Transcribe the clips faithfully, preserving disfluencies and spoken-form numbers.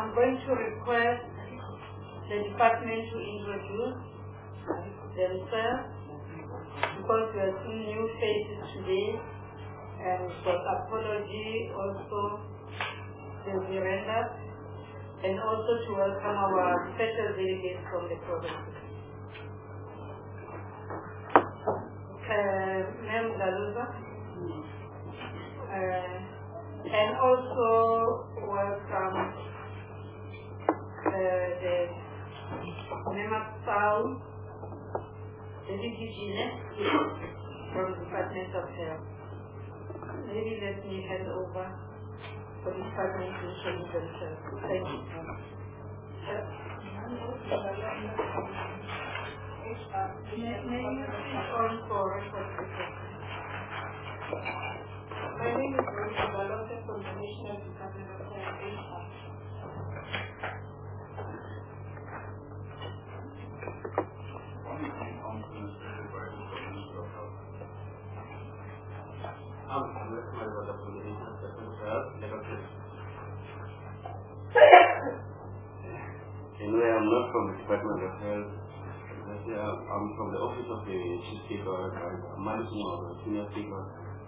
I'm going to request the department to introduce themselves because we are seeing new faces today, and for apology also will be rendered, and also to welcome our special delegates from the province. Uh, Ma'am Galuza, uh, and also welcome uh, the Memapau, the D G from the Department of Health. Maybe let me hand over for the department to introduce themselves. Thank you. May you speak on for record? My name is Rosa Balote from the National Department of Health. Anyway, I'm not from the Department of Health. I'm from the office of the Chief Speaker and I'm managing our senior speaker.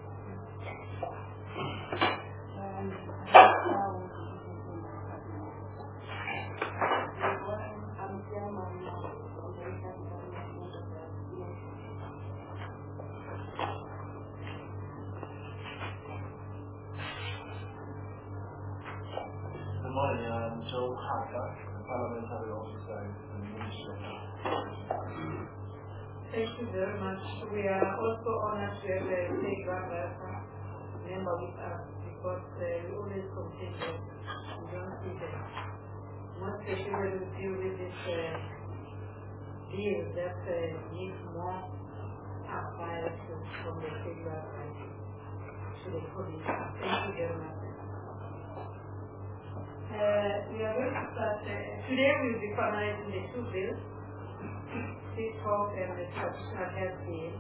Good morning, I'm Joe Harper, Parliamentary Officer in the Ministry of Health. Thank you very much. We are also honored to have a State member with us because uh, we always complain that we don't see them. Most especially when we deal with this uh, deal that uh, needs more advice from the State to the police. Thank you very much. Uh, we are going to start, uh, today we will be finalizing the two bills, State Health and the Traditional Health Bill.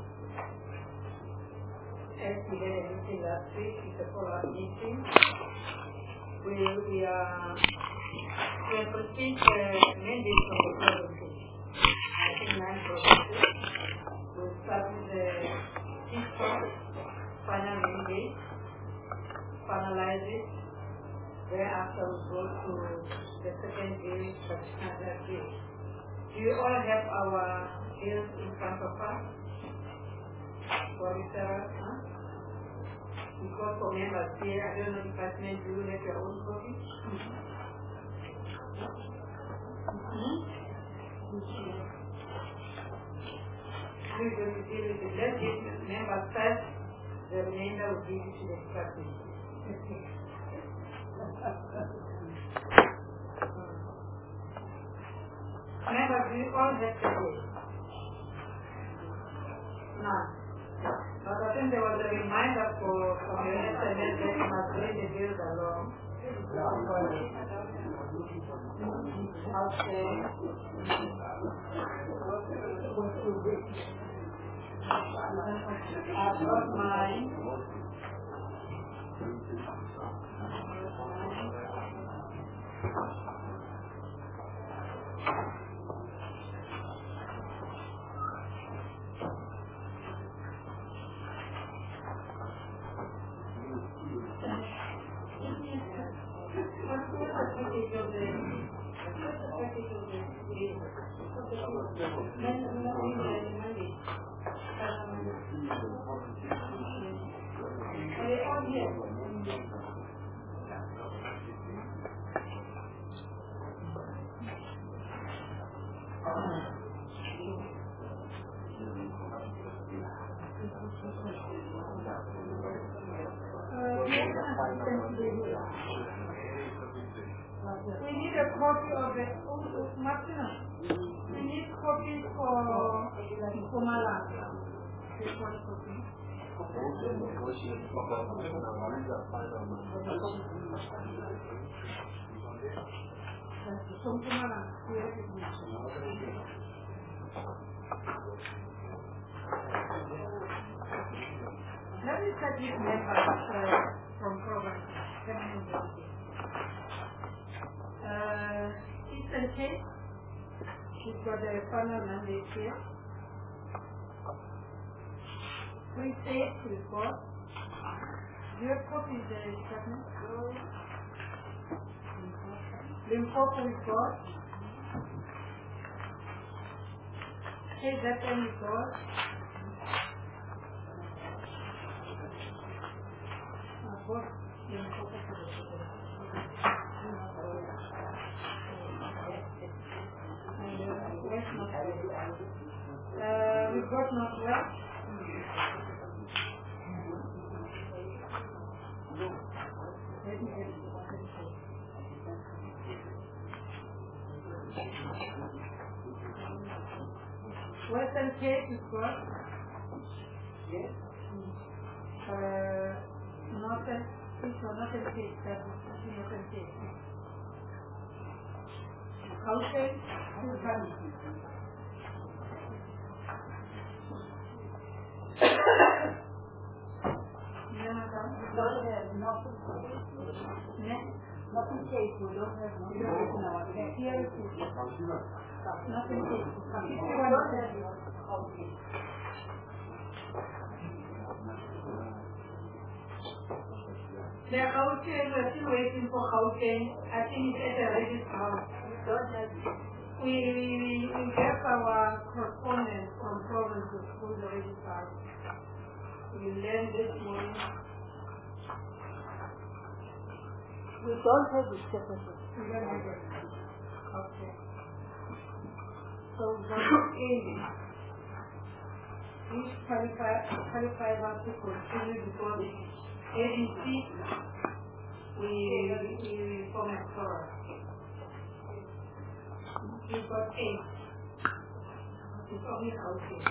As we had a meeting last week, it's a follow-up meeting. We, we are we have received uh, mandates from the provinces. I think nine provinces. We'll start with the State Health, final mandate, finalize it. Thereafter we go to the second bill, Traditional Health Bill. Do you all have our bills in front of us? For referral, huh? Because for members here, I don't know department, do you have your own copy? Mm-hmm. We're going to deal with it. Let's give members first, the remainder will give it to the department. Members, do you all have the bill? No. But I think there was a reminder for, for the S M S that you must bring the bills along. Okay. I've got mine. We need a copy of the oh, Martina. We need copies for Kumala. Let me check these members uh, from program. Uh, case, we've got the final mandate here. Free State report. Do you have copies of the statement? Limpopo report. K Z N report. Uh, both Limpopo West Northwest. Uh, we've got Northwest. Western Cape is what? Yes. Uh, Northern, this one, Northern Cape, that is Northern Cape. Gauteng, Turkana. Nothing case, we don't have nothing case now. Here it is. Nothing case. The Gauteng, we're still waiting for Gauteng. I think it's at the register. We, we, we get our correspondence from provinces through the register. We learned this morning. We don't have the certificate. We don't have it. Okay. So we got eight. Each qualify, qualify us to continue before the agency. We, we form a forum. We've got eight. It's only Gauteng.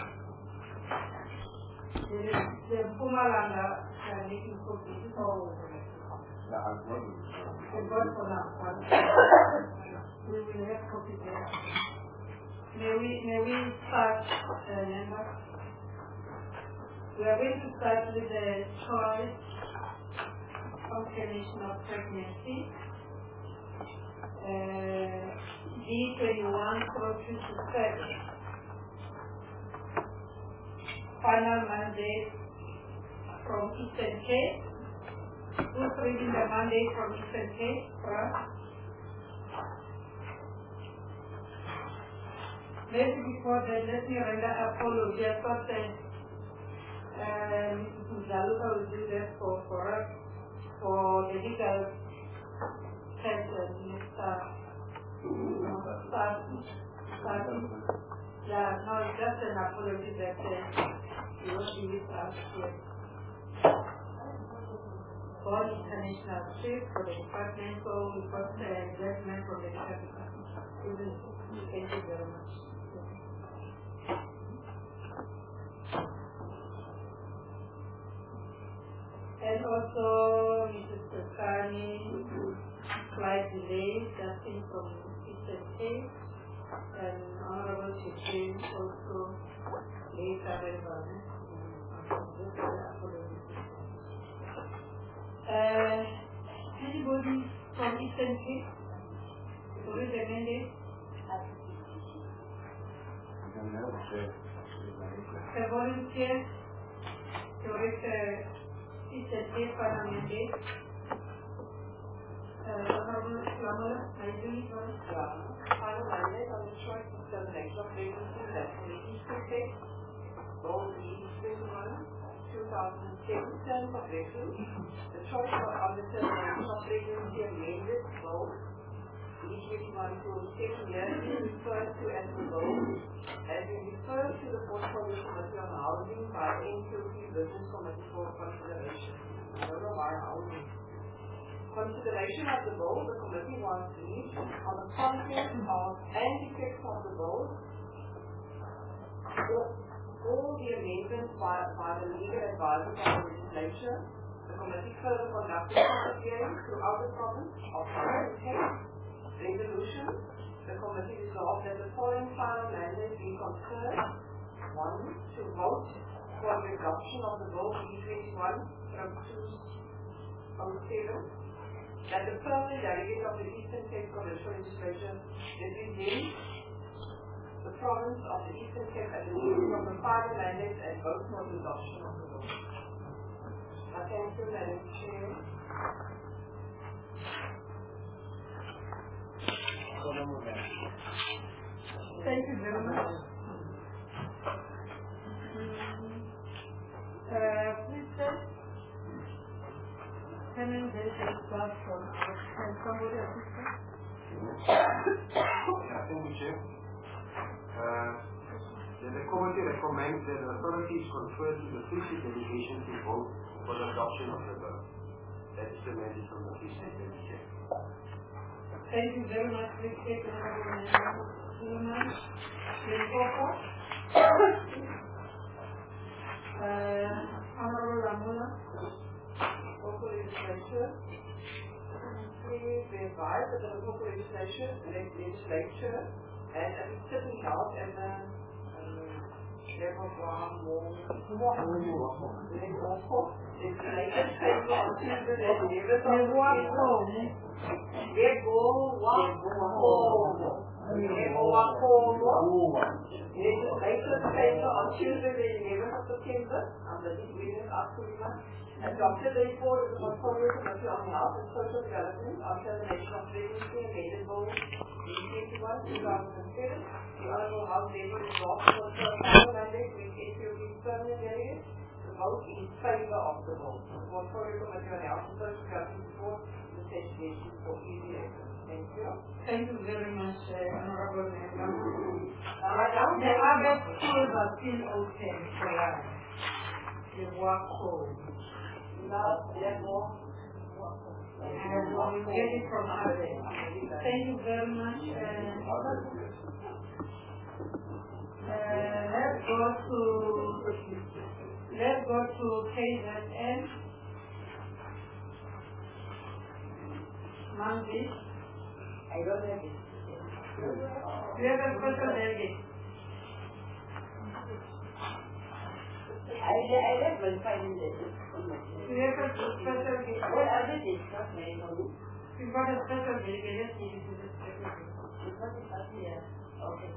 The, the Mpumalanga are making copies all over it. The God for now. We will have copies there. May we, may we start, uh, members? We are going to start with the choice of termination of pregnancy. Uh, D twenty-one through to seven. Final mandate from Eastern Cape. Who's reading the mandate from Eastern Cape first? Maybe before that, let me render apology. I thought that uh, Missus Zaluka will do that for, for us, for the legal person, Mister Start. Yeah, no, it's just an apology that uh, you won't be with us here. For international trip for the department, so we got a uh, judgment from the department. Thank you very much. And also, Missus Tsakani, flight delay, starting from Eastern Cape, and Honorable Chief also late available. Uh, anybody from Eastern Cape? Who is the mandate? The volunteer to reach the Eastern Cape final mandate. Honorable Lamala, are you doing it? Final mandate on the choice of termination of pregnancy left from the Eastern Cape, Bold E twenty-one, two thousand ten terms of reference. The choice of the termination of pregnancy amended Bold E twenty-one to seven years is referred to as the Bold has been referred to the Portfolio Committee on Housing by N Q P Business Committee for consideration. I don't know why housing. Consideration of the bill, the committee wants to read on the content of and effects of the bill, all the amendments by, by the legal advisors of the legislature. The committee further conducted public hearings throughout the province of resolution. The committee resolved that the following final mandate be conferred. One, to vote for the adoption of the bill E twenty-one from two oh seven. that the permanent delegate of the Eastern Cape Provincial Legislature represents the province of the Eastern Cape and the from the five mandates and vote for the adoption of the law. I thank you, Madam Chair. Thank you very much. Uh, please, sir. Can you get a class from can somebody assist us? Yeah, thank you, Chair. Uh, the committee recommends that the authorities confer to the Free State delegation to vote for the adoption of the bill. That is the mandate from the Free State delegation. Thank you very much, Free State Honorable Suleiman. Uh, Honorable Ramula. Local legislature. Please be advised that the local legislature, legislature and as it's sitting out and then level one more it's related paper on Tuesday the eleventh of Level one legislative paper on Tuesday the eleventh of September. I'm letting reading up to you. Adopted the report of the Portfolio Committee on Health and Social Development on termination of pregnancy and maiden bill twenty-one two thousand seven. The Honorable House therefore resolved for the final mandate with A C O B's permanent delegate to vote in favour of the bill. The Portfolio Committee on Health and Social Development report the session for easy access. Thank you. Thank you very much, uh, Honorable Member. The other schools are still open for us. The work home. And we get it from others. Thank you very much. Uh, uh, let's go to let's go to K Z N. Mandy. I don't have it. We have a special delegate. I I read one five minutes. We have a special delegate. What are the things that may know? We've got a special delegate. Yes, it is a special delegate. It's not the first year. Okay.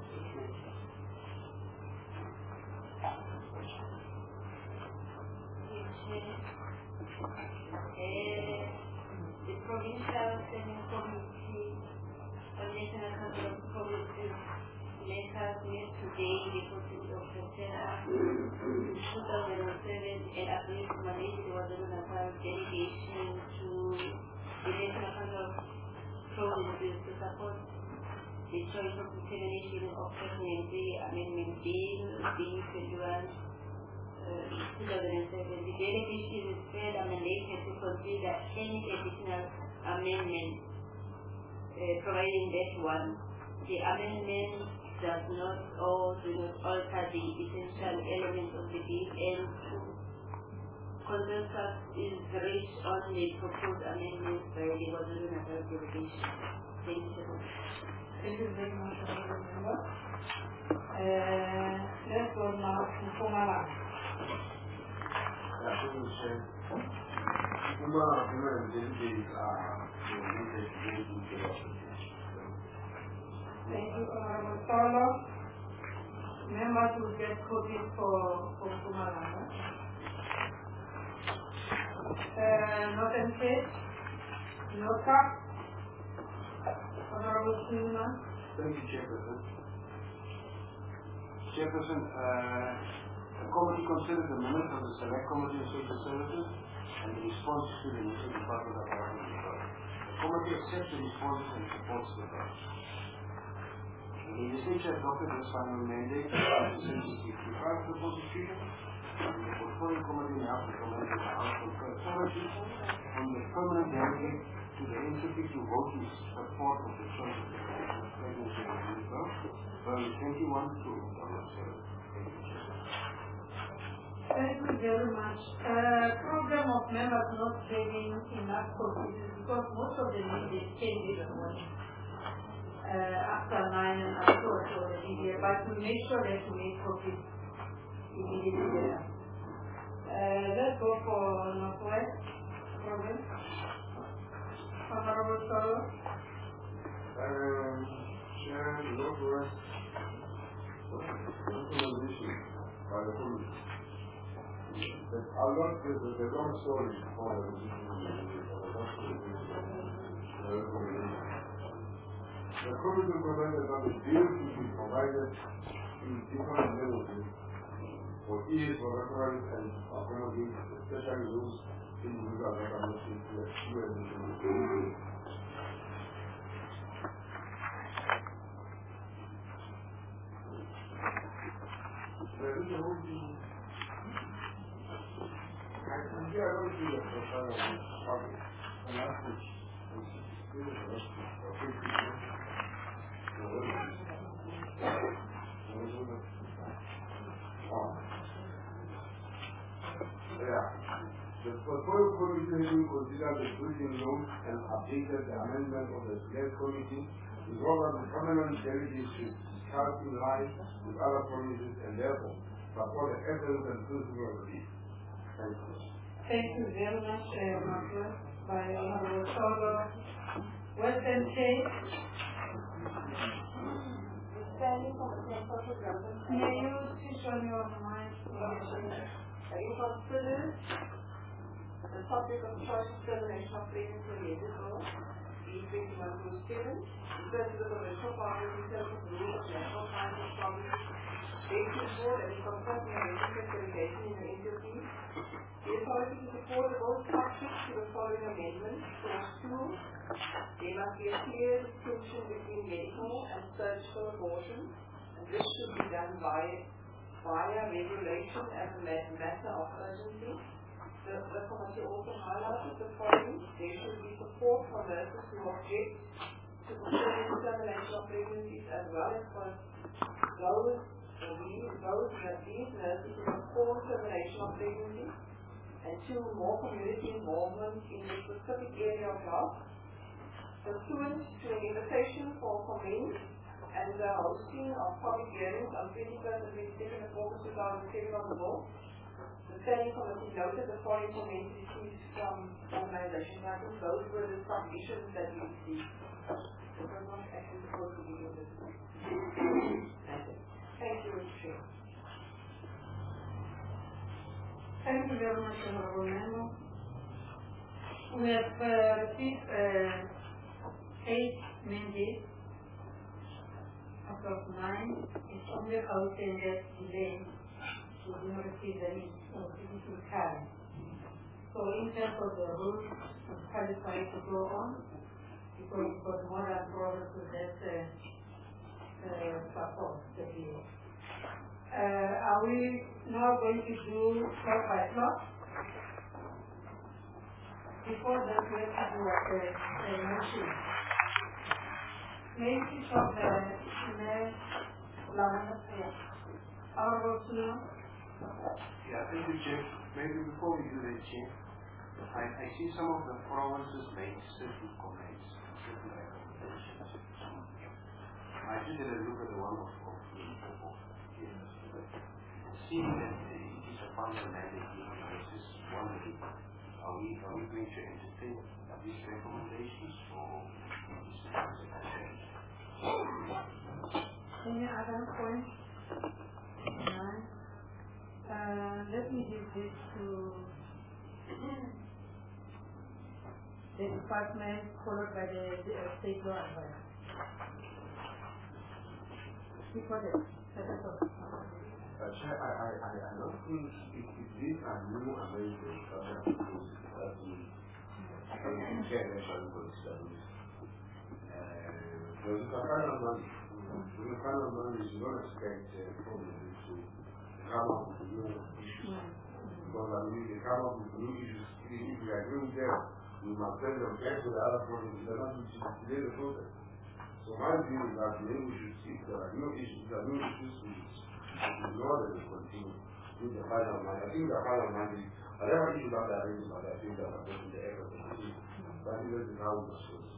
The Provincial Standing Committee of National Council of Provinces let us meet today the fourteenth of September two thousand seven and agreed to manage the KwaZulu-Natal delegation to the National Council of Provinces to support the choice of determination of Pregnancy Amendment Bill B twenty-one two thousand seven. The delegation is further mandated to consider any additional amendment uh, providing that one, the amendment does not or do not alter the essential elements of the bill, and two, consensus is reached on the proposed amendments by the KwaZulu-Natal delegation. Thank you. Thank you very much, Honorable Member. Uh, let's go now to Mpumalanga. Thank you, Chair. Mpumalanga and delegates are the Thank you, Honorable Solo. Members will get copies for, for Mpumalanga. Uh, Northern Cape, Nota, Honorable Suleiman. Thank you, Chairperson. Chairperson, uh, the committee considered the minutes of the Select Committee on Social Services and the responses to the Ministry Department of Health and Welfare. The committee accepts the responses and supports the bill. The legislature adopted this final mandate in Section sixty-five of the Constitution, and the Portfolio Committee now recommends the House concur authority on the permanent delegate to the N C P to vote in support of the choice of the pregnancy and youth bill, Bill twenty-one two thousand seven. Thank you very much. Uh, program of members not having enough copies because most of the mandates came this morning uh, after nine and after already here, but we make sure that we make copies immediately there. Uh, let's go for Northwest province. Honorable Solo. Um, Chair, Northwest recommendation by the committee. That a lot of the, the long story for the The committee recommended that the bill should be provided in different languages for ease for reference and accommodate especially those individuals that are not fluent. There is a whole thing. I can hear a lot of people from the public. And that's which is the rest of the Yeah. The portfolio committee will consider the building loan and updated the amendment of the select committee to govern the permanent delegates should discuss in line with other committees and therefore support the essence and principle of the bill. Thank you. Thank you very much, uh, by Honorable Solo. Western Cape. Standing from the Central for Government. May you switch on your mind? Have you considered the topic of choice of termination of premium related law, B twenty-one two seven, because of the provincial power in terms of rules of national finance policy, basis board and concept in the delegation in the interview. The authority to support the board subject to the following amendments. Clause two, there must be a clear distinction between medical and surgical abortion, and this should be done by via regulation as a matter of urgency. The, the committee also highlighted the following: there should be support for nurses who object to the termination of pregnancies, as well as for those, these, those that these nurses who support termination of pregnancy, and two, more community involvement in the specific area of health. Pursuant to an invitation for comment and the hosting of public hearings on twenty-first and twenty-second of August two thousand seven on the bill, the Standing Committee noted the following comments received from organizations. I think those were the submissions that we received. It was not actually supposed to be in this. Thank you, Mister Chair. Thank you very much, Honorable Member. We have uh, received uh, eight mandates out of nine. It's only out in that delay. We do not receive any significant time. So in terms of the rules, I'm qualified to go on because we've got more than provinces that uh, uh, support the bill. Uh, are we now going to do plot by plot? Before that, we have to do a, a motion. May we stop the next line of the Honorable Suno? Yeah, thank you, Chair. Maybe before we do that, Chair, I, I see some of the provinces make certain comments, certain recommendations. I just had a look at the one of Limpopo. Seeing that it is a fundamental basis, wondering, are we, are we going to entertain these recommendations or is it Any other points? None. Uh, let me give this to the department, followed by the, the uh, state law advisor. Before that, Uh, Chair, I, I, I, I don't think if, if these are new amendments that are proposed, that the Chair mentioned consider this. There is a final money. In the final money, you don't expect uh, probably to come up with new issues. Because I mean, they come up with new issues. If we agree with them, we must send them back to the other projects. They're not going to delay the process. So my view is that maybe we should see if there are new issues. There are new issues we in order to continue with the final money. I think the final money, whatever issue that they are raising, I think that are making the effort to continue. But I think that is how we must go.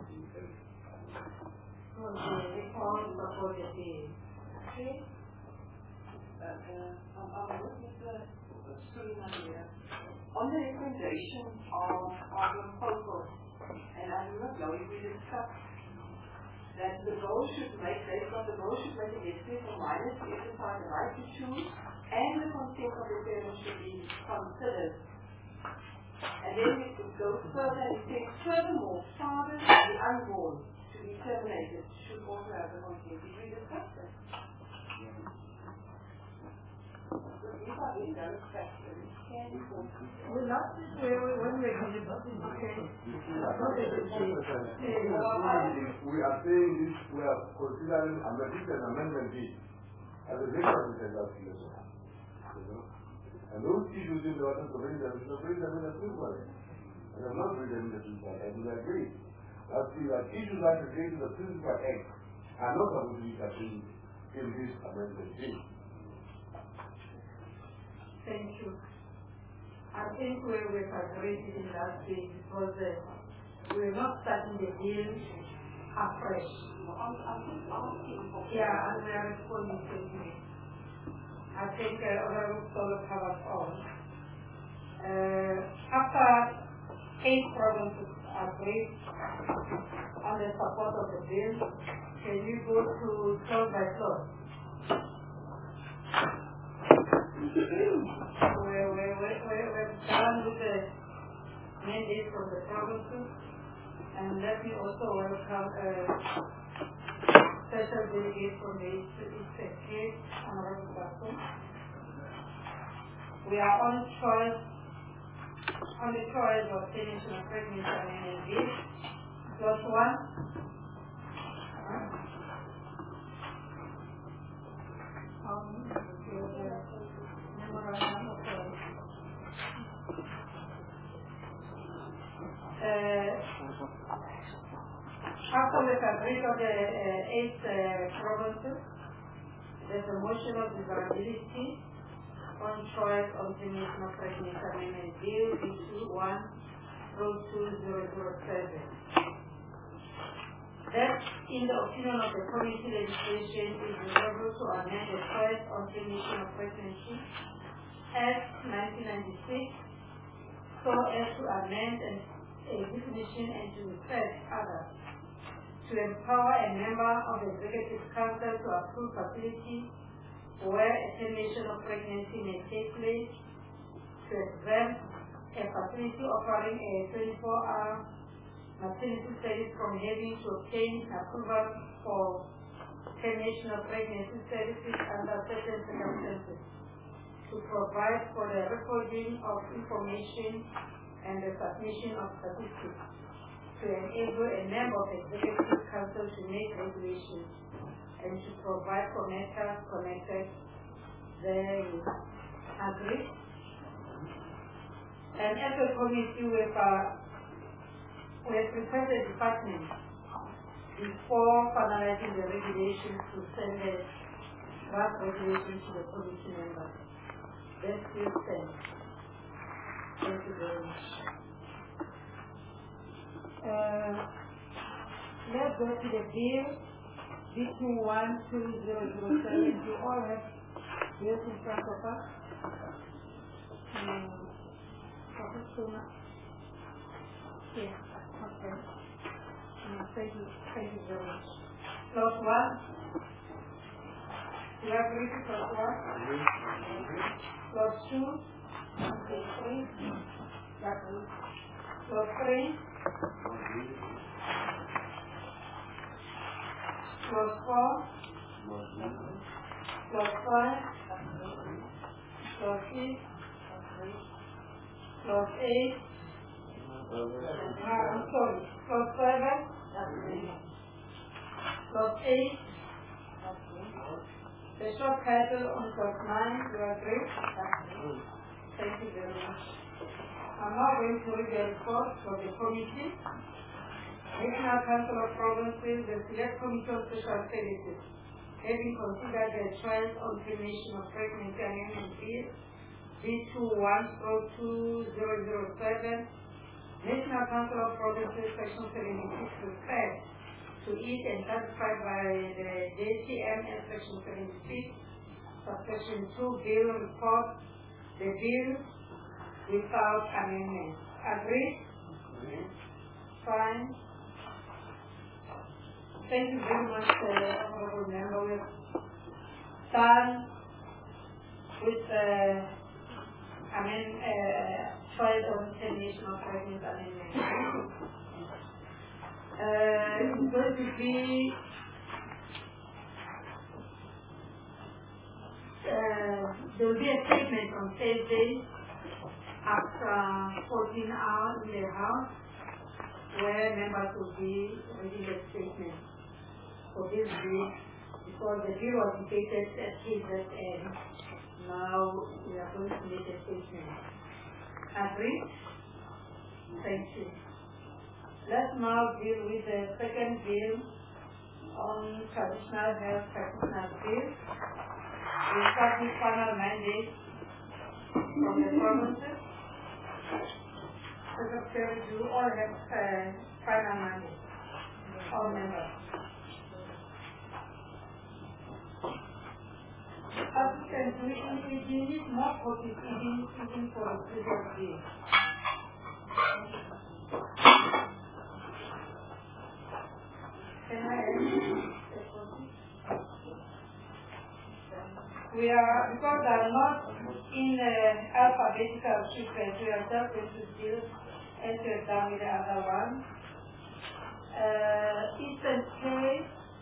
okay, all support the bill. Okay. Uh, uh, I'm with Mister Suleiman here. On the recommendation of, of the proposal And I do not know if we discussed that the goal should make, based on the goal should make it easier for minors to exercise the right to choose, and the consent of the parents should be considered. And then it goes further and it says, furthermore, fathers of the unborn to be terminated should also have the consent. Did we discuss that? So these are very direct factors. We lost it where we when we had it. Okay. We are saying this, we are considering an amendment B as a victim of the legislation. And those issues in the order to bring them, to bring them in the principle. And I'm not bringing them in the principle, I do agree. But see that issues like related to the principal act are not supposed to be contained in this amendment B. Thank you. I think we were agreed in last week because uh, we're not starting the deal afresh. Yeah, and we are responding to it. I think uh, Honorable Solo covered all. Uh, after eight provinces agreed on the support of the bill, can you go to clause by clause? We're, we're, we're, we're done with the mandate from the provinces, and let me also welcome a special delegate from the Eastern State, Honorable Gaston. We are on choice, on the choice of termination of pregnancy and N L B, plus one. Um, Uh, after the agreed on the uh, eight uh, provinces, there's a motion of desirability on choice on termination of pregnancy amendment bill B two one two zero zero seven. That, in the opinion of the committee, legislation is reserved to amend the choice on termination of pregnancy Act nineteen ninety-six so as to amend and a definition and to reflect others, to empower a member of the Executive Council to approve facilities where a termination of pregnancy may take place, to exempt a facility offering a twenty-four hour maternity service from having to obtain approval for termination of pregnancy services under certain circumstances, to provide for the recording of information and the submission of statistics, to enable a member of the Executive Council to make regulations, and to provide for matters connected therewith. Agree? And as a committee, we have, uh, we have prepared the department before finalizing the regulations to send the draft regulations to the committee members. Let's still send. Thank you very much. Uh, let's go to the bill B two one two zero zero seven. You all have bills in front of us. Um, yeah, okay. Um, thank you, thank you very much. Clause one. You agree to clause one? Clause two. Okay, three. Clause three. Clause four. Clause five. Clause six. Clause eight. Uh, I'm sorry. Clause seven. Clause eight. The short title on clause nine. You agree? Thank you very much. I'm now going to read the report for the committee. National Council of Provinces, the Select Committee on Social Services, having considered the choice on termination of pregnancy amendment bill B two one two zero zero seven, National Council of Provinces, Section seventy-six, referred to it and satisfied by the J C M S Section seventy-six, subsection two bill report the bill without amendment. Agree? fine. Thank you very much, uh, Honorable Member. We've done with, uh, I mean, uh, trial on termination of pregnancy amendment. Uh, it's going to be uh, there will be a statement on Thursday after fourteen hours in the House, where members will be reading the statement for this week, because the bill was debated at K Z N. Now we are going to make a statement. Agreed? Thank you. Let's now deal with the second bill on traditional health practitioners bill. We start with final mandate from the provinces. Secretary, do all have uh, final mandate, all members. Assistant, we, we, we need more copies even, even for the previous bill. Can I We are, because they are not in uh, alphabetical sequence, we are just going to deal as we have done with the other one. Uh, Eastern Cape.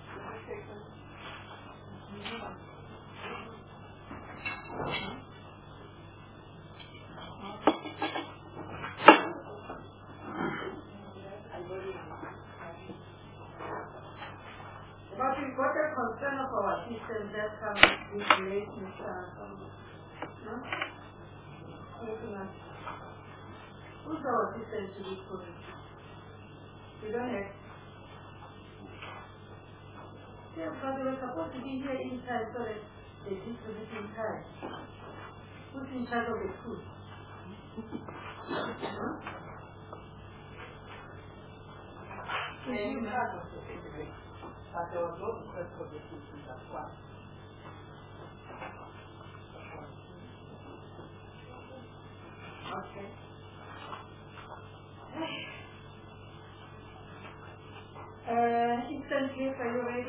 But we've got a concern of our system that comes with late Mister No? Who's our system to be correct? We don't have. Yeah, because they were supposed to be here in time so that they distribute in time. Who's in charge of the food? Huh? Who's in charge of the food? But there was no request for the system, that's why. Okay. Uh, Eastern Cape, are you ready?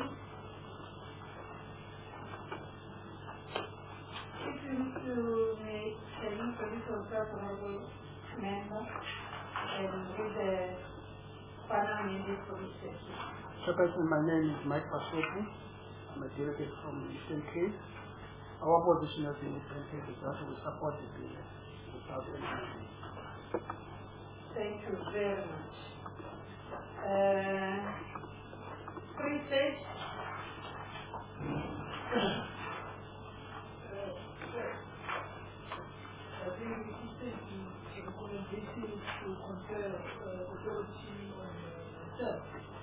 If you need to make a introduction of honorable member and with the final mandate for the session. Chairperson, my name is Mike Pasoku. I'm a delegate from Eastern Cape. Our position as the Eastern Cape is that we support the bill without any mandate. Thank you very much. Uh, Free stage. I think the Eastern recommendation is to confer authority on myself.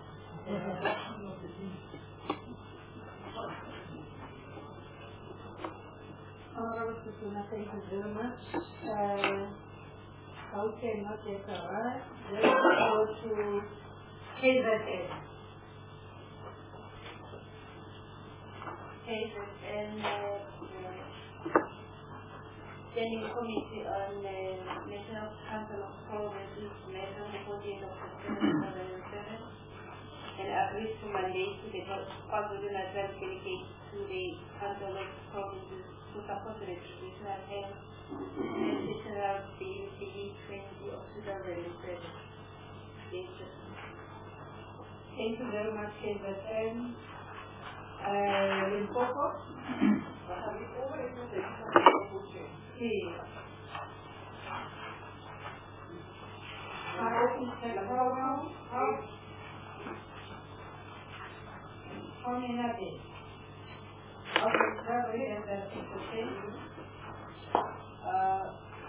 Honorable Susuna, thank you very much. Uh, okay, not yet arrived. Let's go to K Z N. K Z N uh, Standing Committee on the uh, National Council of Provinces met on the fourteenth of September two thousand seven and agreed to mandate to the KwaZulu-Natal delegate to the Council of Provinces to support the traditional health and traditional bill twenty of two thousand seven. Thank you. Thank you very much, K Z N. Uh, Limpopo? Sí. How many are they? Okay, sorry, and that's okay. Uh,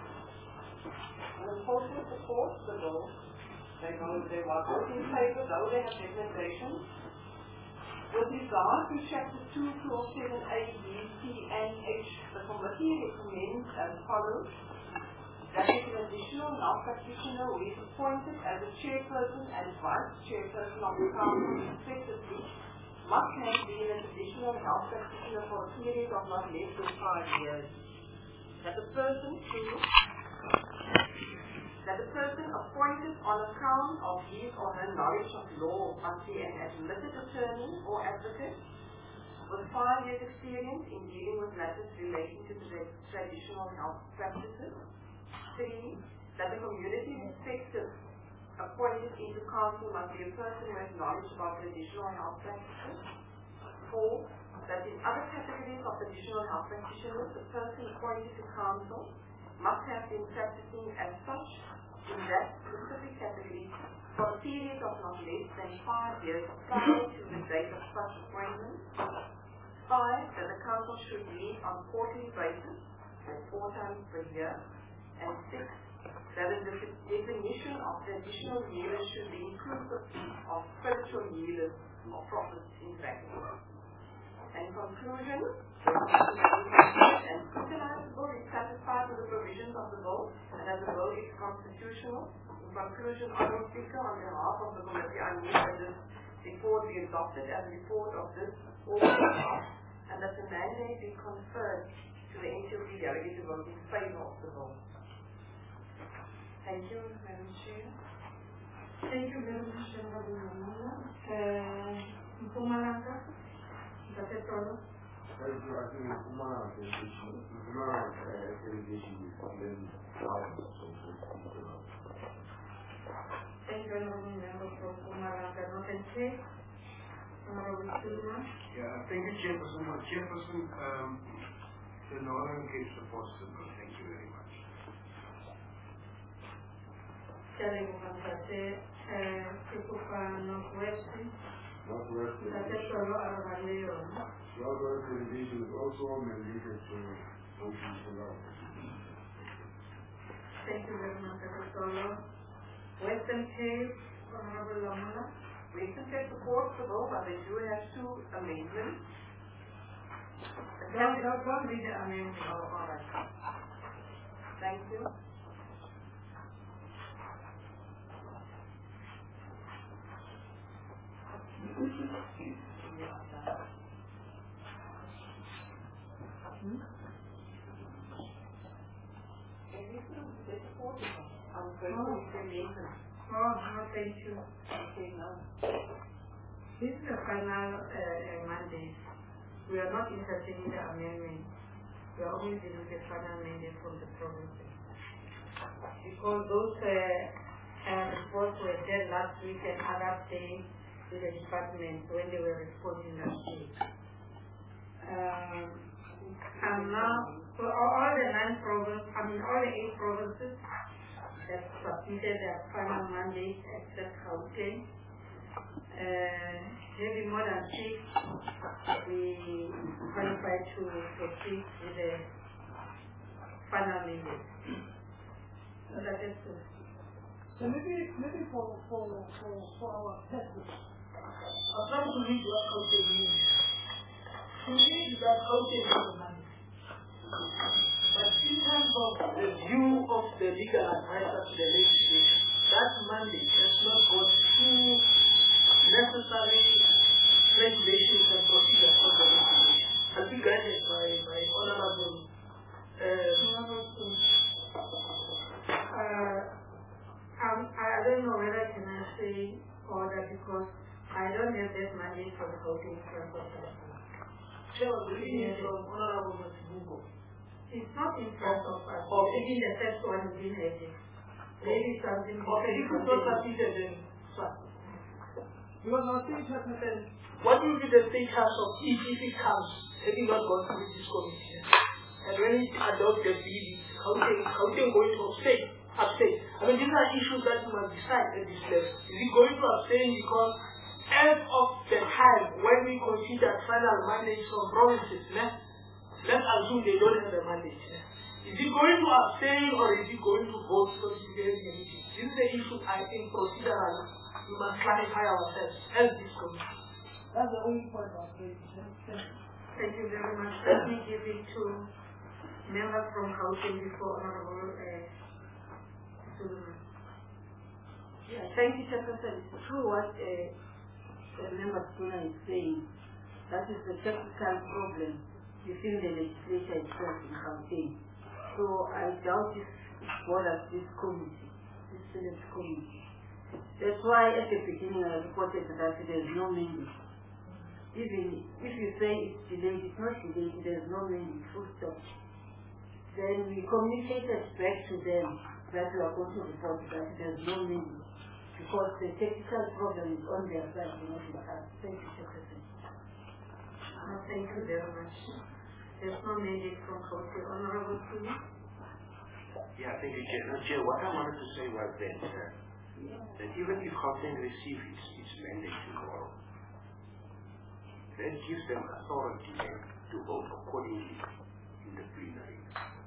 Limpopo supports the bill. They know they were voting in favor, though they have recommendations. With regard to chapter two, clause seven A, B, C, and H, the committee recommends as follows: that if an additional health practitioner who is appointed as a chairperson and vice chairperson of the council respectively must have been an additional health practitioner for a period of not less than five years. That the person who that the person appointed on account of his or her knowledge of law must be an admitted attorney or advocate with five years experience in dealing with matters relating to the traditional health practices. Three, that the community respective appointed into council must be a person who has knowledge about traditional health practices. Four, that in other categories of traditional health practitioners, the person appointed to council must have been practicing as such in that specific category for a period of not less than five years prior to the date of such appointment. Five, that the council should meet on quarterly basis, or four times per year. And six, that the definition of traditional healers should be inclusive of spiritual healers or prophets in practice. In conclusion, and scrutinized bill is satisfied with the provisions of the bill, and as the bill is constitutional. In conclusion, Honourable Speaker, on behalf of the committee, I move that this report be adopted as a report of this order, and that the mandate be conferred to the N C O C delegate to vote in favour of the bill. Thank you, Madam Chair. Thank you very much, Honourable Mamula. Mpumalanga, that's it, Honourable. Thank you. I think Mpumalanga delegation is then out. Thank you, Honourable Member for Mpumalanga. Northern Cape. Honourable Silva. Yeah, thank you, Chairperson. Chairperson, um, the Northern Cape supports the bill. Thank you very much. Chairman Mukasate, Kukupa Northwest. Northwest Delegation. Northwest delegation is also mandated to motion to allow. Thank you very much, Doctor Western Cape, Honourable Lamula. Western Cape supports the bill, but they do have two amendments. Don't, don't, don't read the amendment. Oh, all right. Thank you. Hmm? I'm going to implement. Oh, no, thank you. Okay, now. This is the final uh, uh, mandate. We are not interested in the amendment. We are only dealing with the final mandate from the province. Because those uh, uh, reports were there last week and other days to the department when they were responding last week. Um, and now, so all the nine provinces, I mean all the eight provinces that submitted their final mandate except Gauteng. Uh, maybe more than six, we qualified to proceed with the final mandate. So that is good. So maybe, maybe for, for, for, for our purpose, I'll try to read what Gauteng means. To read that Gauteng is a mandate. But in terms of the view of the legal advisor to the legislation, that mandate has not got through necessary regulations and procedures of the legislation. I'll be guided by, by Honourable uh, uh, um, I don't know whether I can say order because I don't have that mandate for the Gauteng Transport. There was a reading from Honourable Masibuko. It's not in front of us. Or taking the first one we didn't have it. Maybe something. Okay, if it's not submitted, then fine. because our state has said, What will be the status of if, if it comes, having not gone through this committee? And when it adopts the bill, how they how they going to abstain? Abstain. I mean, these are issues that you must decide at this level. Is it going to abstain because as of the time when we consider final mandates from provinces, né? Let's assume they don't have a mandate. Né? Is it going to abstain or is it going to vote for the meeting? This is the issue I think procedurally we must clarify ourselves as this committee. that's the only point of saying. Thank you very much. Let me give it to members from Gauteng before Honourable uh, Suleiman. Yeah, thank you, Chairperson. It's true what uh, the member Suleiman is saying. That is the technical problem within the legislature itself in Gauteng. So I doubt if it bothers this committee. this select committee. That's why at the beginning I reported that there is no mandate. Even if you say it's delayed, it's not delayed, there is no mandate, full stop. Then we communicated back to them that we are going to report that there is no mandate because the technical problem is on their side, not in us. Thank you, Secretary. Uh, thank you very much. There's no mandate from Council. Honorable Kuni? Yeah, thank you, Chair. No, Chair, what I wanted to say was that, uh, that even if Gauteng receives its, its mandate tomorrow, that gives them authority to vote accordingly in the plenary.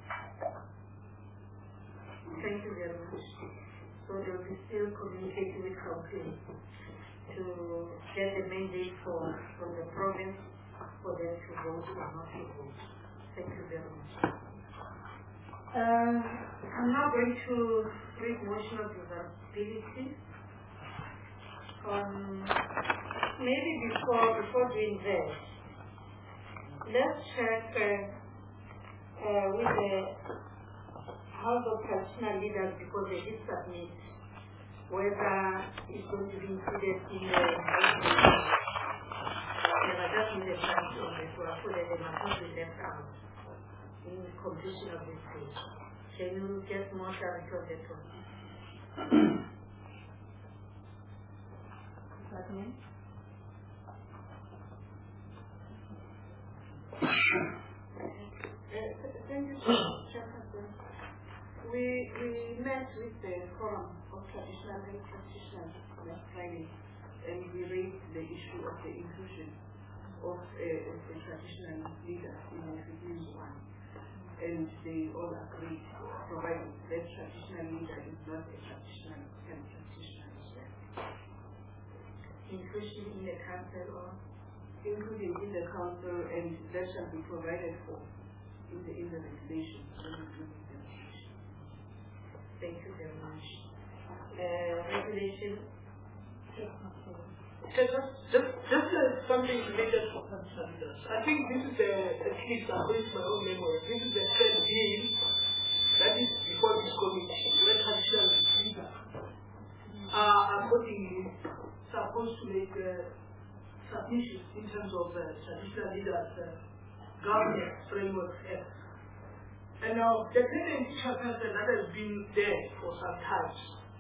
Thank you very much. So they will be still communicating with Council to get a mandate for, for the province for them to vote or not to vote. Thank you very much. Um, I'm now going to read motion of reversibility. Um, maybe before before doing that, let's check uh, uh, with the House of Traditional Leaders because they did submit whether it's going to be included in the I just need a chance on this one so that they must not be left out in the completion of this page. Can you get more clarity on that one? That means? Thank you, Chairperson. We, we met with the Forum of Traditional Health Practitioners last Friday and we raised the issue of the inclusion of a, of a traditional leader in the Philippines one. And they all agreed, provided that traditional leader is not a traditional health practitioner as well. Inclusion in the council or including in the council, and that shall be provided for in the, in the regulation. Thank you very much. Uh, regulation. So just, just, just uh, something related to standards. I think this is the, at least according to my own memory, this is the third bill that is before this committee, where traditional leaders are accordingly supposed to make uh, submissions in terms of uh, traditional leaders' uh, governance framework act. And now the tendency that has been there for some time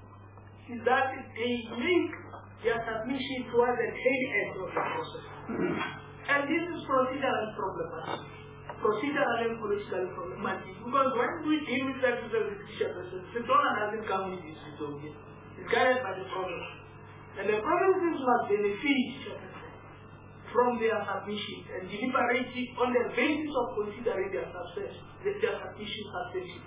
is that they link their submission towards the tail end of the process. And this is procedural problematic. Procedural and political problematic. Because when we deal with that with the process, the donor doesn't come with this result. It's guided by the province. And the provinces must benefit from their submissions and deliberating on the basis of considering their submission, their submission substantive.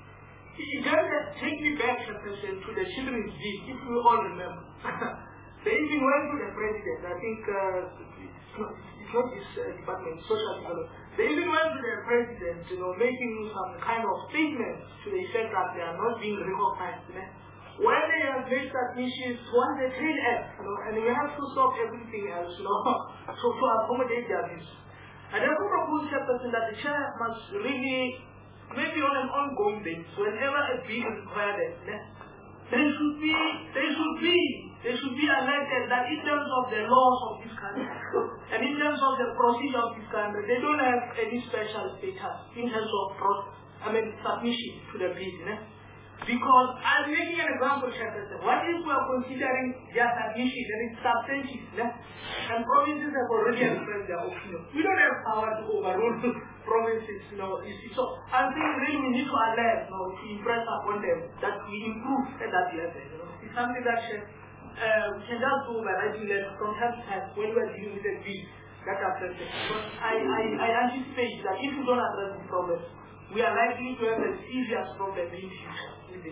It doesn't take me back to the children's bill, if we all remember. They even went to the president, I think uh, it's not, it's not this uh, department, social development. They even went to the president, you know, making some kind of statement to the effect that they are not being recognized. You know? When they have made submissions, once they tail end, you know, and we have to stop everything else, you know, so to accommodate their views. And therefore propose Chairperson that the chair must really, maybe on an ongoing basis, whenever a bill is required, you know, they should be, they should be, they should be alerted that in terms of the laws of this country, and in terms of the procedure of this country, they don't have any special status in terms of, I mean, submission to the bill, you know. Because I'm making an example, Chairperson. What if we are considering their submission and it's substantive, yeah? And provinces have already expressed their opinion. We don't have power to overrule provinces, you know. You see. So I think really we need to alert, you know, to impress upon them that we improve at that level. You know, it's something that uh, we can just do by writing letters from time to time when we are dealing with a bill that affects it. But I, I, I anticipate that if we don't address the problem, we are likely to have a serious problem in the future. Thank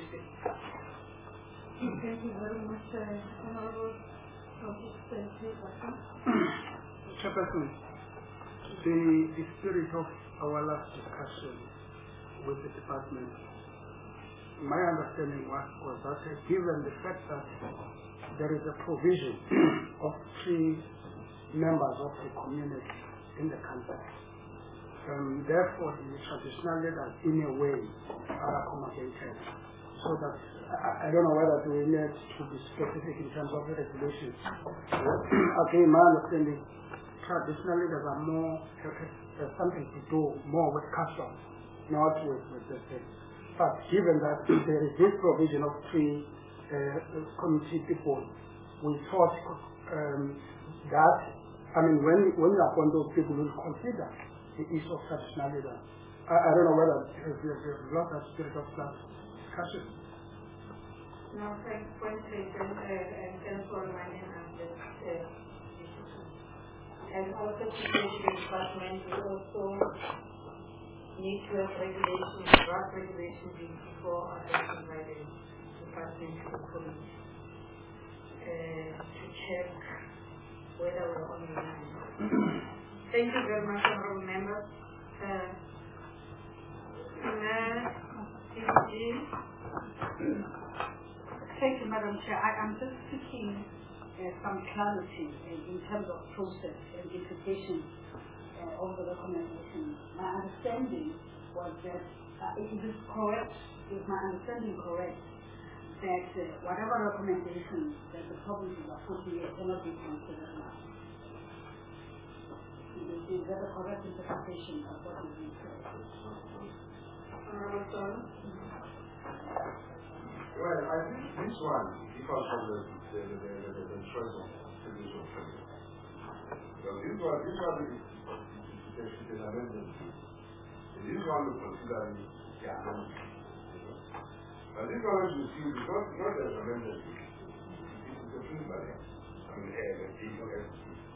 you very much, Honorable Chairperson, the, the spirit of our last discussion with the department, my understanding was, was that uh, given the fact that there is a provision of three members of the community in the country, Um, therefore, the traditional leaders, in a way, are accommodated. so that I, I don't know whether we need to be specific in terms of the regulations. Okay, my understanding, traditionally there are more, there's something to do more with customs, not with, with the thing. But given that there is this provision of three uh, committee people, we thought um, that, I mean, when, when you appoint those people, will consider the issue of traditionalism. I, I don't know whether there's a lot of spirit of that discussion. No, thanks for saying, uh, and thanks for reminding us that uh, and also to say to the department, we also need to have regulations, draft regulations before adopted by the department to committee uh, to check whether we're on the line. Thank you very much, honorable members. Uh, Thank you, Madam Chair. I am just seeking uh, some clarity in, in terms of process and implications uh, of the recommendation. My understanding was that, uh, is it correct, is my understanding correct, that uh, whatever recommendations that the provinces are putting in cannot be considered now? Is, is that a correct interpretation of what is being said? Well, I think this one, because of the, the, the, the, the, the choice of previous of president. So this one, this one is, is, is an amendment. This one will consider the amendment. But this one, as you see, is not, not an amendment. It is a free barrier. I mean, a people have to see.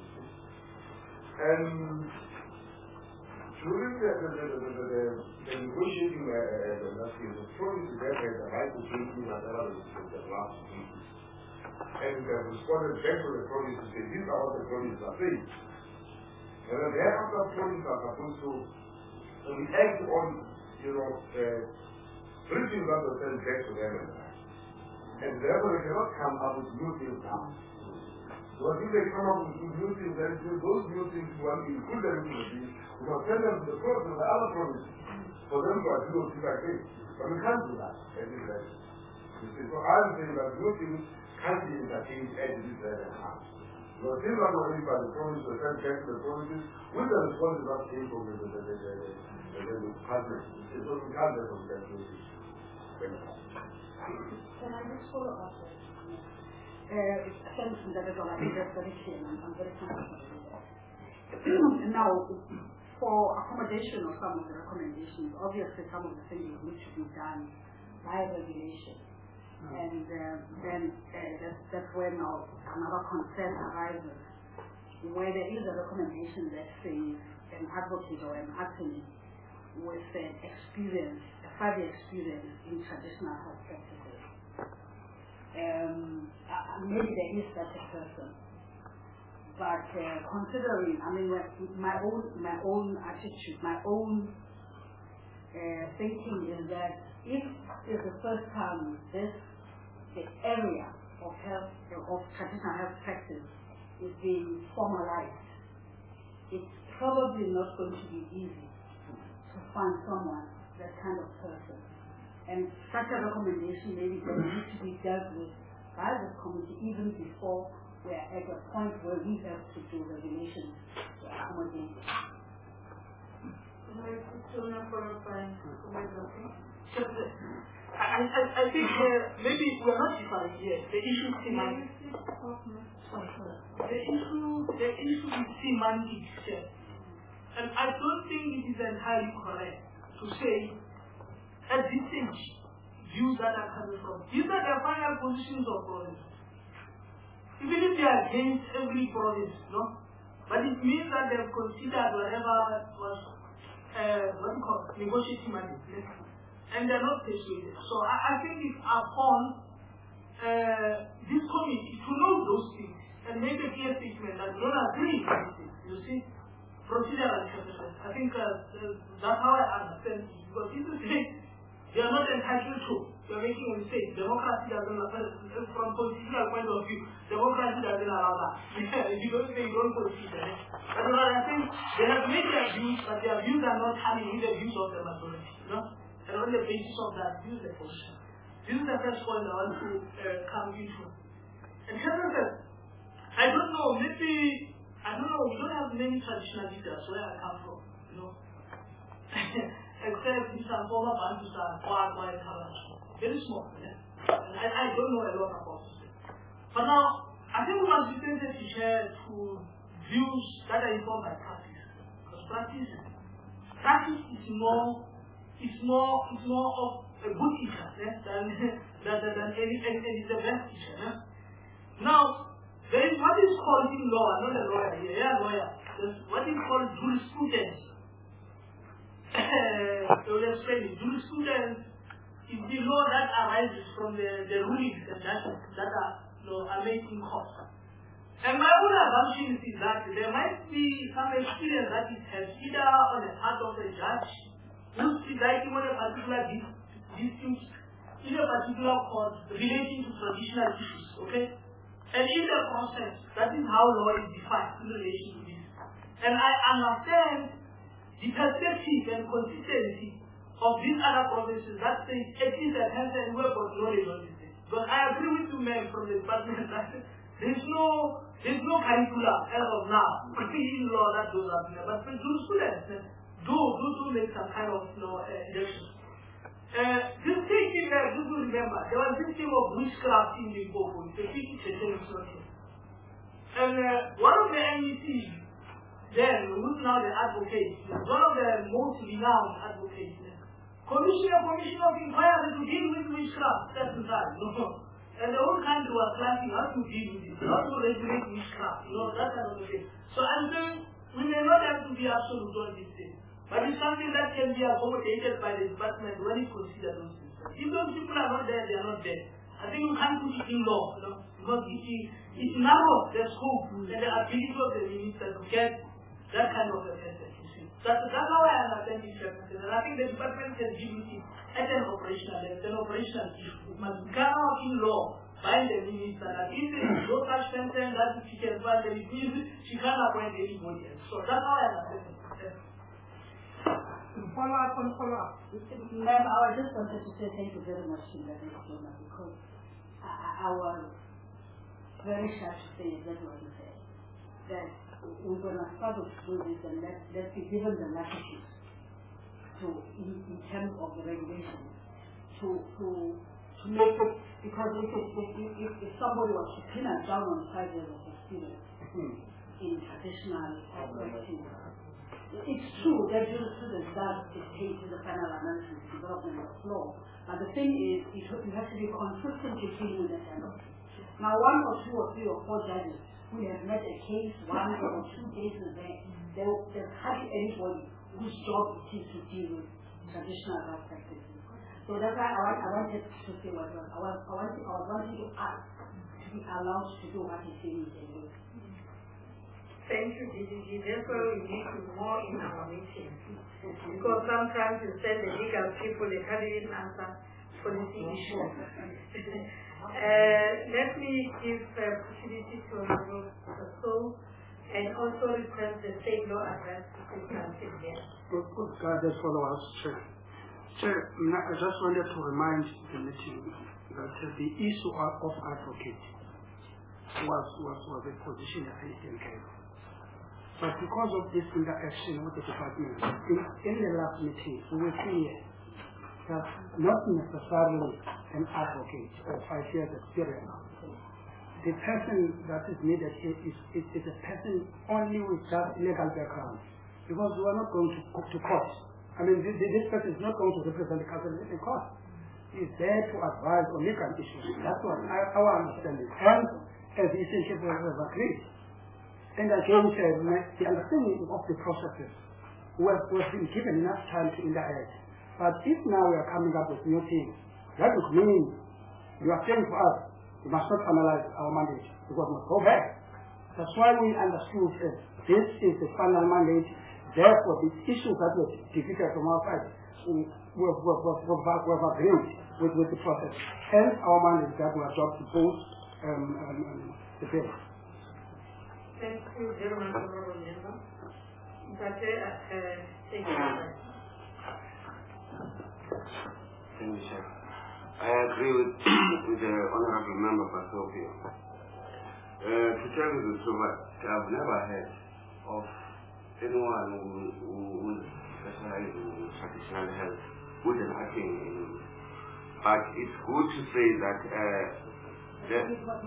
And during the, the, the, the, the, the, the negotiating uh, the last year, the province that had the right to change whatever the last week. And they responded back to the province to say, these are what the provinces are saying. And then thereafter, provinces are supposed to react on, you know, uh, briefings that were sent back to them. And therefore, they cannot come up with new things now. So if they come up with new things, then those new things will include them in the deal. We must send them to the court and the other provinces for them to agree on things like this. But we can't do that at this level. So I'm saying that new things can't be entertained at this level now. Because things are already by the province, the sent back to the provinces, with the responses that came from the department. So we can't let them get those issues. Can I just follow up? Uh, thanks, that is all. I think that's very clear. I'm very comfortable with that. Now, for accommodation of some of the recommendations, obviously some of the things need to be done by regulation. Mm. And uh, then uh, that's, that's where now another concern arises, where there is a recommendation that says an advocate or an attorney with an experience, a five-year experience in traditional health practices. Um, uh, maybe there is such a person, but uh, considering, I mean, my own, my own attitude, my own uh, thinking is that if it's the first time this the area of health of traditional health practice is being formalized, it's probably not going to be easy to find someone, that kind of person. And such a recommendation maybe can need to be dealt with by the committee even before we are at a point where we have to do regulations to accommodate it. I, I, I think uh, maybe we are not defined yet. The issue is semantic. The issue, the issue is semantic. And I don't think it is entirely correct to say at this stage, views that are coming from. These are the final positions of province. Even if they are against every province, no? But it means that they have considered whatever was, uh, what you call, negotiating money. And they are not persuaded. So I, I think it's upon uh, this committee to know those things and make a clear statement that we don't agree with these things. You see? Procedural interpretation. I think uh, uh, that's how I understand it. Because this is it. They are not entitled to. They are making a mistake. Democracy doesn't, uh, from political point of view, democracy doesn't allow that. You don't say you don't proceed. Eh? But I think they have made their views, but their views are not having the views of the majority. You know? And on the basis of that, use the position. This is the first point I want to uh, come into. And Canada, I don't know, maybe, I don't know, we don't have many traditional leaders where I come from, you know. Except in some former Bantus and Kwagwa and Kalash. Very small, yeah. And I, I don't know a lot about this. But now, I think we must be tempted to share to views that are informed by practice. Because practice, practice is more, is more, is more of a good teacher yeah, than, than, than any, any, any the best teacher. Yeah? Now, there is what is called in law, I'm not a lawyer here, yeah, lawyer. There's what is called jurisprudence. So we'll explain it. Jurisprudence is the law that arises from the, the rulings and that, that are, you know, are made in court. And my own assumption is that there might be some experience that it has either on the part of the judge who's deciding on a particular dispute in a particular court relating to traditional issues, okay? And in the process, that is how law is defined in relation to this. And I understand the perspective and consistency of these other provinces that say at least a person who have got knowledge on this thing. But I agree with you, men from the department that there's no there's no curriculum as of now, particularly in law that goes up there. But for students, do do do make some kind of you know uh, injection. Uh, this thing in there, do you remember? There was this thing of witchcraft in the book, the fifty instruction. And uh, one of the M E Cs then, who's now the advocate, one of the most renowned advocates, Commissioner, Commissioner of Inquiry to deal with witchcraft, that's the time, no. And the whole country was planning how to deal with it, how to regulate witchcraft, you know, that kind of thing. So I'm saying, we may not have to be absolute on this thing, but it's something that can be accommodated by the department when it considers those things. If those people are not there, they are not there. I think we can't put it in law, you know, because it, it narrows the scope and the ability of the minister to get that kind of a message, you see. That's, that's how I understand this representative. And I think the department can deal with it at an operational level, an operational issue. It must be carried out in law by the minister that if there is no such person that she can find the reason, she can't appoint anybody else. So that's how I understand it. Follow up on follow up. Ma'am, I just wanted to say thank you very much to that diploma because I, I was very shy to say exactly what you said. That we're going to start with school this and let, let's be given the latitude to, in, in terms of the regulation, to, to, to make it, because if, it, if, if, if somebody was to pin us down on five years of experience mm. in traditional operating, it's true that jurisprudence does dictate the final analysis development of law, but the thing is, it, you have to be consistently dealing with that kind of thing. Now, one or two or three or four judges we have met a case, one or two cases there, there, there's hardly anybody whose job it is to deal with traditional right practices. So that's why I, want, I wanted to say what I was. I was, I wanted, I was wanting to ask to be allowed to do what he said he can do. Thank you, D D G. Therefore, we need to more in our meetings. Because sometimes you send the legal people, they can't even answer policy issues. uh, let me give uh, opportunity to Honorable Sasso and also request the state law address to say something here. Good, good. God, that's follow us, Chair. Chair, I just wanted to remind the meeting that uh, the issue of, of advocate was, was, was a position that I didn't have. But because of this interaction with the department, in, in the last meeting, we were clear that not necessarily an advocate or five years experience. The person that is needed is, is, is, is a person only with that legal background. Because we are not going to, to court. I mean, this, this person is not going to represent the council in court. He is there to advise on legal issues. That's what I, our understanding. And as the essential have agreed. And again, uh, the understanding of the processes, we have, we have been given enough time to interact. But if now we are coming up with new things, that would mean you are saying for us, we must not analyze our mandate, because we must go back. That's why we understood that this is the final mandate. Therefore, the issues that were defeated from our side, we have agreed with, with the process. Hence, our mandate that we adopt both um, um, um, the bill. Thank you very much, Honorable Member. But, uh, thank you. Thank you, Chair. I agree with, with the Honorable Member for Sofia. Uh, to tell you the truth, I've never heard of anyone who, who, who specializes in traditional health who is acting in. But it's good to say that uh, that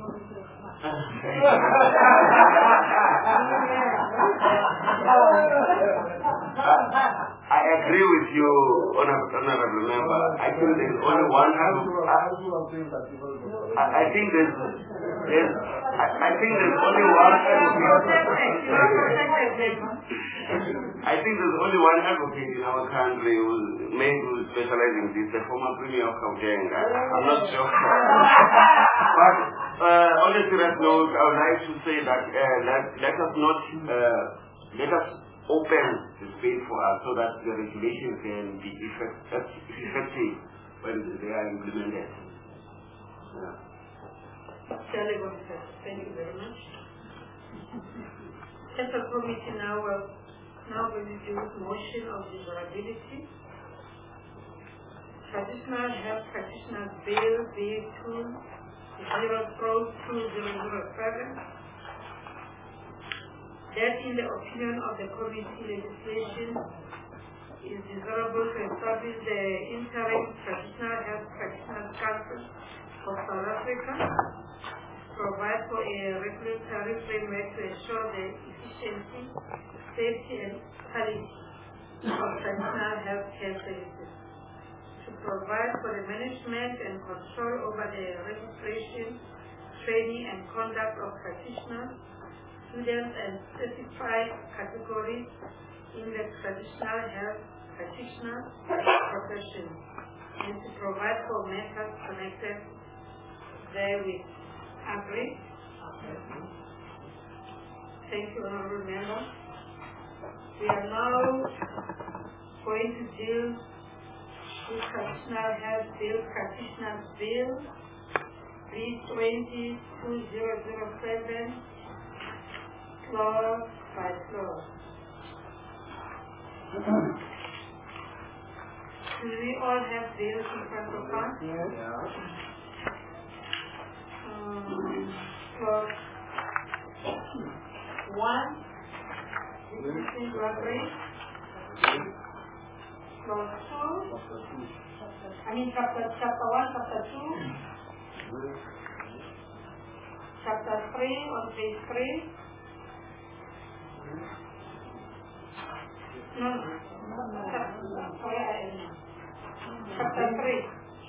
I agree with you, Honorable Member. I think there's only one. I, I think there's, there's I, I think there's only one I think there's only one advocate in our country who may who specialize in this, the former Premier of Gauteng. I'm not sure. But uh, on a serious note, I would like to say that uh, let, let us not uh, let us open the space for us so that the regulation can be effective, effective when they are implemented. Yeah. Thank you very much. As a committee now, we're now going to do motion of desirability. Traditional Health Practitioners Bill B two zero two zero zero seven. That in the opinion of the committee, legislation is desirable to establish the interim Traditional Health Practitioners Council of South Africa, provide for a regulatory framework to ensure the efficiency, safety and quality of traditional health care services, to provide for the management and control over the registration, training and conduct of practitioners, students and specified categories in the traditional health practitioner profession, and to provide for methods connected therewith. Agree? Thank you, Honorable Member. We are now going to deal with Traditional Health Bill, Practitioners Bill B two zero zero seven, clause by clause. Do we all have bills in front of us? Yeah. Um, clause one, existing robbery. Clause two, I mean chapter chapter one, chapter two, chapter three on page three. No, no, chapter, where I am. Chapter three.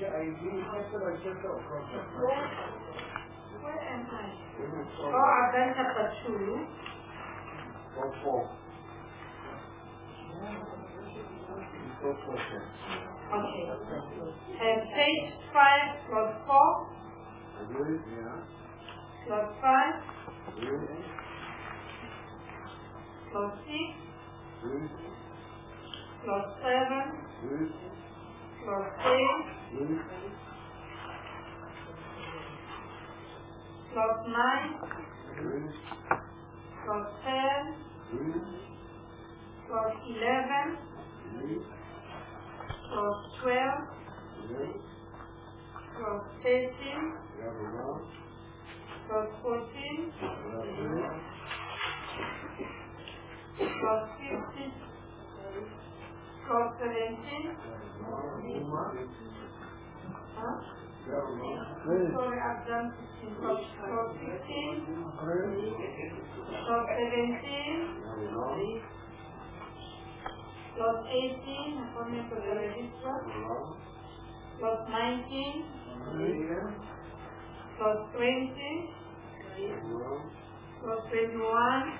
Where am I? Oh, I've done chapter two. Okay. And page five, clause four. Clause five. Clause six. Clause seven. Clause eight. Clause nine. Clause ten. Clause eleven. Clause twelve. Clause thirteen. Clause fourteen. Clause fifteen. Clause seventeen. Huh? Sorry, I've done fifteen. Clause sixteen. Clause seventeen. Clause eighteen, appointment of the registrar. Clause nineteen. Clause twenty. Clause twenty-one.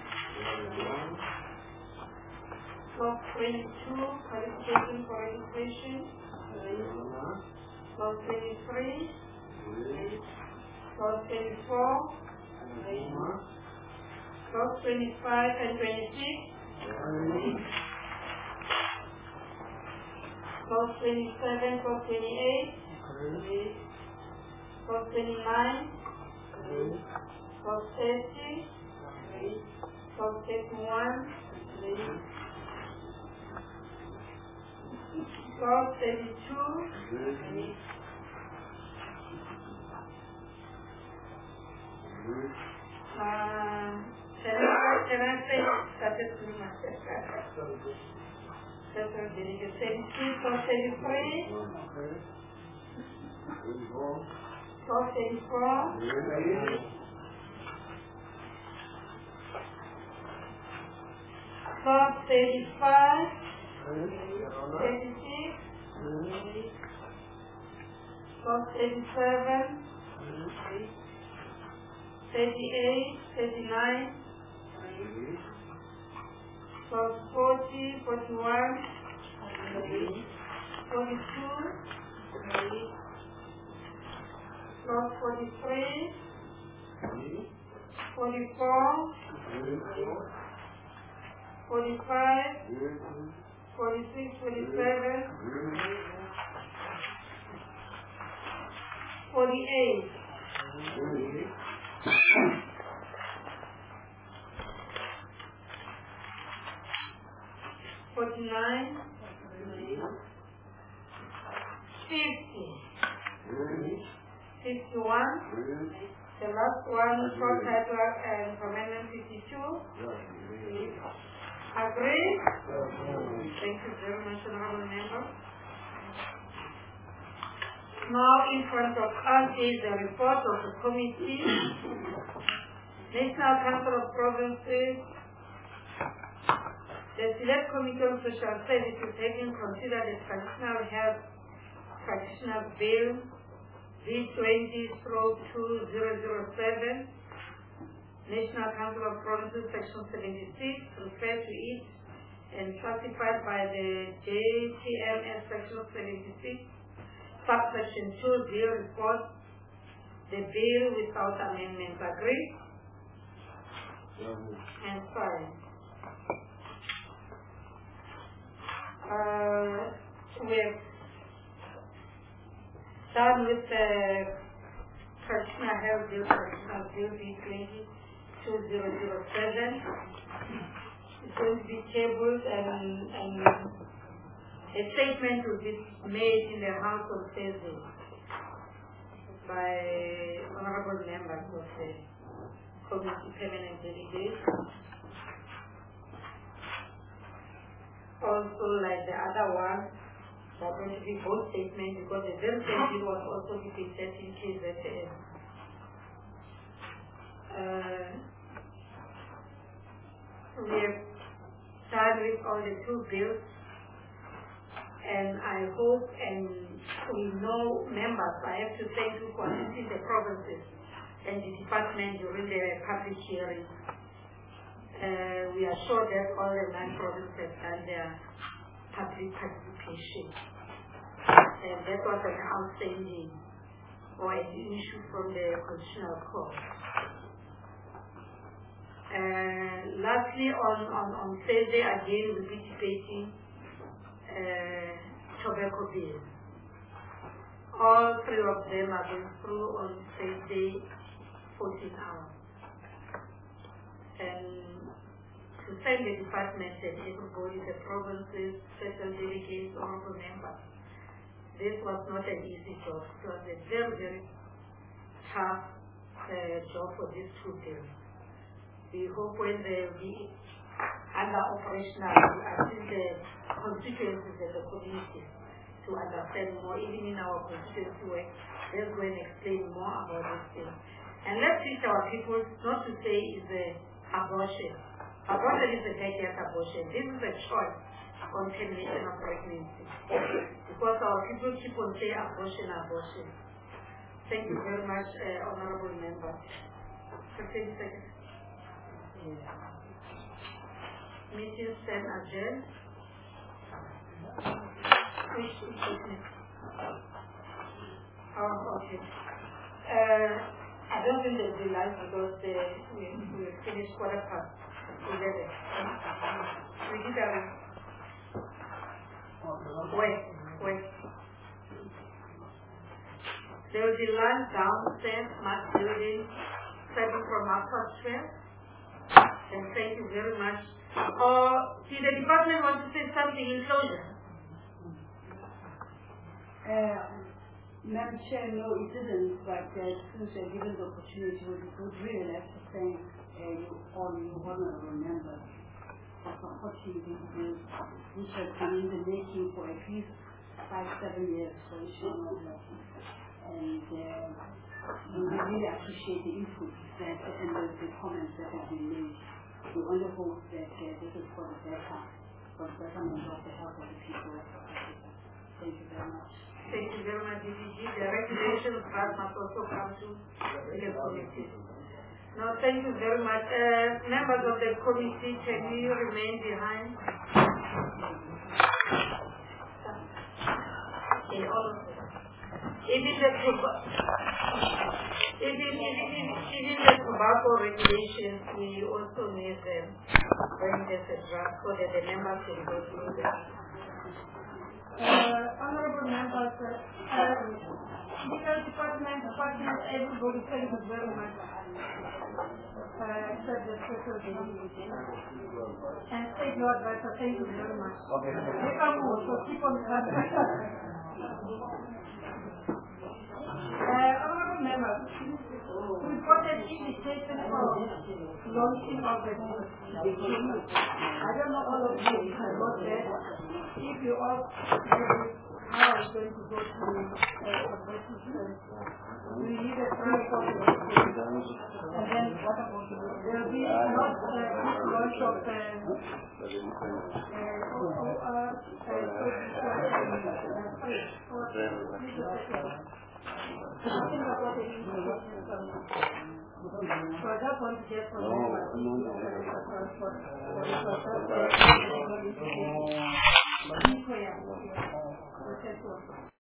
Clause twenty-two, qualification for registration. Clause twenty-three. Clause twenty-four. Clause twenty-five and twenty-six. Clause twenty-seven, clause twenty-eight. Clause twenty-nine. Clause thirty. Clause thirty-one. Clause thirty-two. Uh, can I, can I say started to myself? That's what did you say? four thirty-three. four thirty-four. four thirty-five. thirty-six. four thirty-seven. thirty-eight, thirty-nine, plus forty, forty-one, forty-two, plus forty-three, forty-four, forty-five, forty-six, forty-seven, forty-eight. Forty-nine, fifty, fifty-one, the last one, short title and amendment fifty-two. Agree? Thank you very much, honorable member. Now in front of us is the report of the committee. National Council of Provinces. The Select Committee on Social Services having considered the Traditional Health Practitioner Bill V twenty through two thousand seven, National Council of Provinces Section seventy-six, referred to it and classified by the J T M S Section seventy-six, subsection two, bill report the bill without amendments. Agree? Mm-hmm. And sorry. Uh, we have done with the Traditional Health Bill, Traditional Bill V twenty two thousand seven. It's going to be tabled and, and a statement will be made in the House on Thursday by honorable members of the committee permanent delegates. Also, like the other one, there are going to be both statements because the very same bill was also depicted in K Z S. Uh, we have done with all the two bills, and I hope and we know members, I have to thank you for assisting the provinces and the department during the public hearing. Uh, we are sure that all the nine provinces have done their public participation. And that was an outstanding or an issue from the Constitutional Court. Uh, lastly, on, on, on Thursday, again, we'll be debating uh, tobacco bills. All three of them are going through on Thursday, fourteen hours. And to thank the department and everybody, the provinces, special delegates, honorable members. This was not an easy job. It was a very, very tough uh, job for these two bills. We hope when they will be under operational, we assist the constituencies and the community to understand more, even in our constituency work. Let's go and explain more about this thing. And let's teach our people not to say it's a abortion. Abortion is a backyard abortion. This is a choice on termination of pregnancy. Because our people keep on saying abortion, abortion. Thank you very much, uh, honorable member. fifteen seconds. Yeah. Meeting stand adjourned. Oh, okay. Uh, I don't think they'll be live because they, we, we finished quarter past eleven. We did a wait, wait. There will be lunch downstairs, smart building, starting from half past twelve. And thank you very much. Uh, see, the department wants to say something in closure. Uh, Madam Chair, no, it didn't, but uh, since you're given the opportunity, we would really like to thank uh, you, all you honorable members for supporting this bill, which has been in the making for at least five, seven years for Inshallah. And uh, we really appreciate the input that and the, the comments that have been made. We only hope that uh, this is for the better, for the betterment of the health of the people of Africa. Thank you very much. Thank you very much, D P G. The regulations that must also come to the committee. No, thank you very much. Uh, members of the committee, can you remain behind? In all of them. Even the, even, even, even the tobacco regulations, we also need them when there's a draft so that the members can go through them. Uh, honorable members, uh, uh, legal department, department, everybody, thank you very much. Uh, except the special deputy. And state law advisor, thank you very much. Okay. They come also, keep on that. Uh, honorable members, we got an invitation for launching of the document. I don't know all of you if I got that. If you all how are we going to go to uh, advertisement? We need a three copy of the and then what about the there will be not uh, launch of uh, so I just want to get from you.